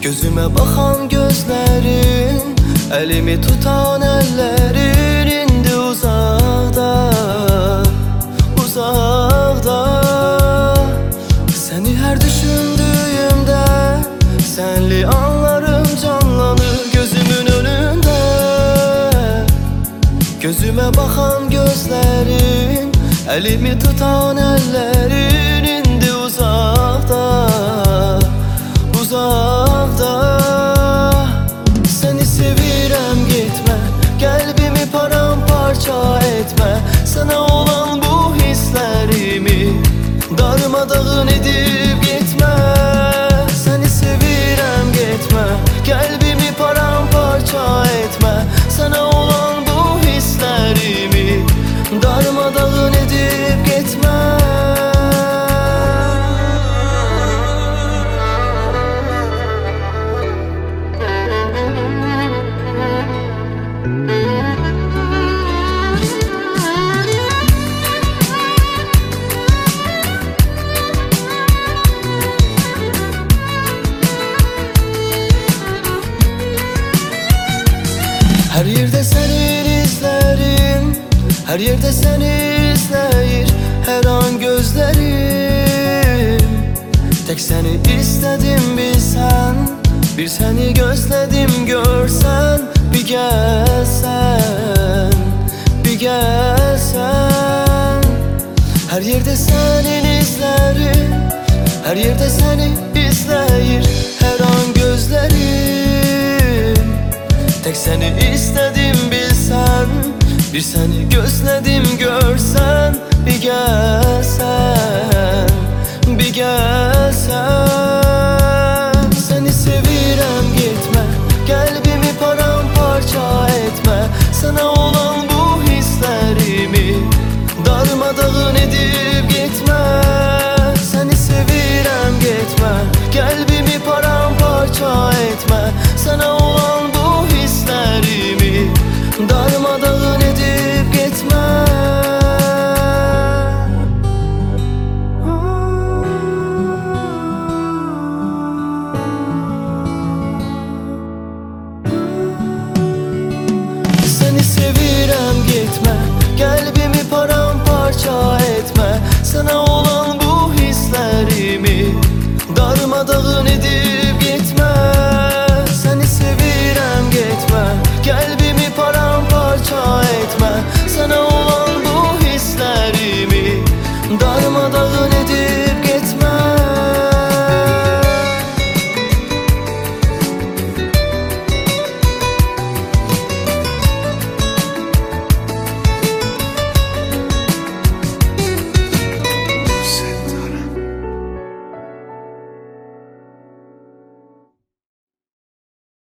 Gözüme bakan gözlerin, elimi tutan ellerin indi uzakta, uzakta. Seni her düşündüğümde senli anlarım canlanır gözümün önünde. Gözüme bakan gözlerin, elimi tutan ellerin indi uzakta, uzakta. Seni sevirem gitme, kalbimi paramparça etme. Sana olan bu hislerimi darmadağın edip gitme. Seni sevirem gitme, kalbimi paramparça etme. Sana olan bu hislerimi darmadağın edip gitme. Her yerde senin izlerin, her yerde seni izleyir her an gözlerim. Tek seni istedim bilsen, bir seni gözledim görsen. Bir gelsen, bir gelsen. Her yerde senin izlerin, her yerde seni izleyir her an gözlerim. Tek seni istedim bilsen, bir seni gözledim görsen. Bir gelsen, bir gelsen. Seni sevirem gitme, kalbimi paramparça etme. Sana olan bu hislerimi darmadağın edip gitme. Seni sevirem gitme, kalbimi paramparça etme. Sana olan bu hislerimi darmadağın edip gitme. Seni sevirem gitme, kalbimi paramparça etme. Sana